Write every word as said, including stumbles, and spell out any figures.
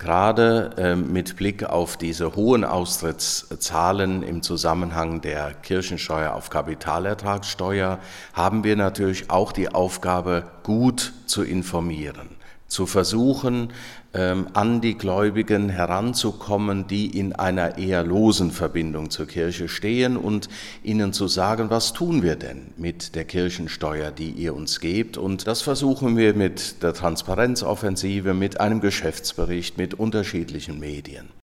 Gerade äh, mit Blick auf diese hohen Austrittszahlen im Zusammenhang der Kirchensteuer auf Kapitalertragssteuer haben wir natürlich auch die Aufgabe, gut zu informieren, zu versuchen, ähm, an die Gläubigen heranzukommen, die in einer eher losen Verbindung zur Kirche stehen und ihnen zu sagen, was tun wir denn mit der Kirchensteuer, die ihr uns gebt. Und das versuchen wir mit der Transparenzoffensive, mit einem Geschäftsbericht, mit unterschiedlichen Medien.